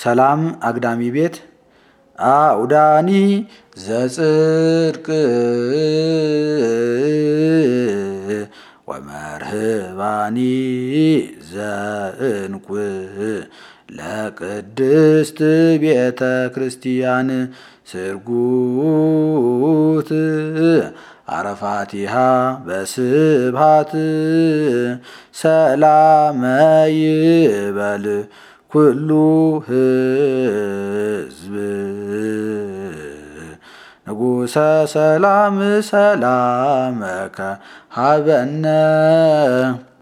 ሰላም አግዳሚ ቤት አውዳኒ ዘጽድቅ ወመርህባኒ ዘእንቁ ለቅድስት ቤተ ክርስቲያን ስርጉት አረፋቲሃ በስብሃት ሰላመ ይበል ኩሉ ህዝብ ንጉሰ ሰላም ሰላመከ ሀበነ